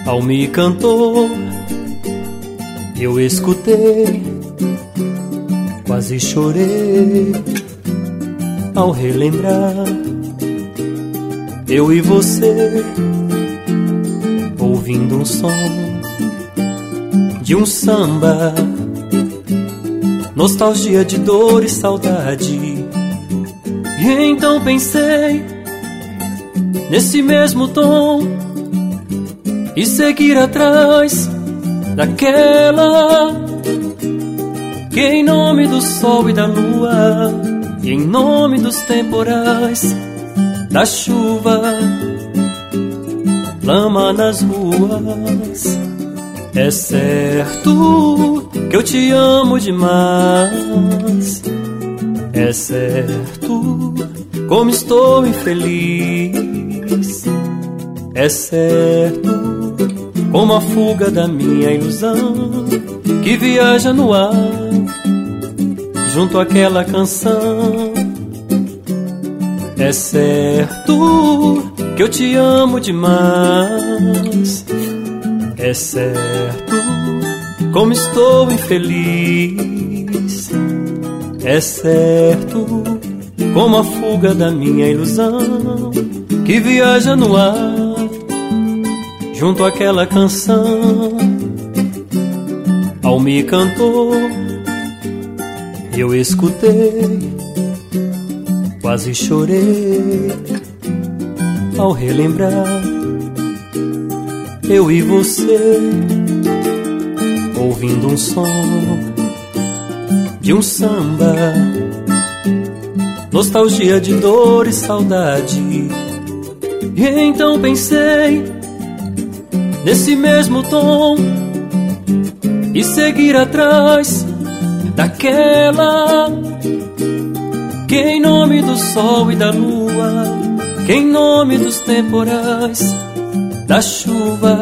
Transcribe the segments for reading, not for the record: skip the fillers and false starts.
Me cantou, eu escutei, quase chorei ao relembrar. Eu e você, ouvindo um som de um samba, nostalgia de dor e saudade. E então pensei nesse mesmo tom e seguir atrás daquela que em nome do sol e da lua, e em nome dos temporais, da chuva, lama nas ruas. É certo que eu te amo demais, é certo como estou infeliz, é certo como a fuga da minha ilusão que viaja no ar junto àquela canção. É certo que eu te amo demais, é certo como estou infeliz, é certo como a fuga da minha ilusão que viaja no ar junto àquela canção. Me cantou, eu escutei, quase chorei ao relembrar. Eu e você, ouvindo um som de um samba, nostalgia de dor e saudade. E então pensei nesse mesmo tom e seguir atrás daquela que em nome do sol e da lua, que em nome dos temporais, da chuva,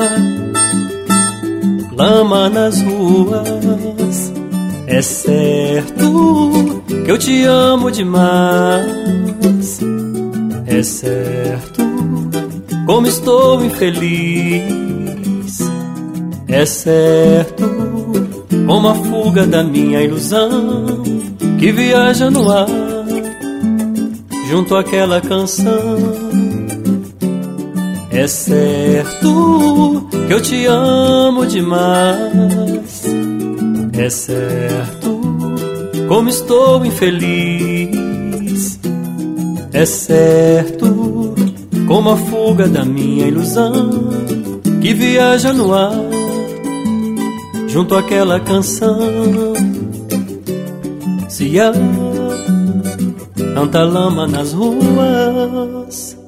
lama nas ruas. É certo que eu te amo demais, é certo como estou infeliz, é certo como a fuga da minha ilusão que viaja no ar junto àquela canção. É certo que eu te amo demais, é certo como estou infeliz, é certo como a fuga da minha ilusão que viaja no ar junto àquela canção. Se há tanta lama nas ruas,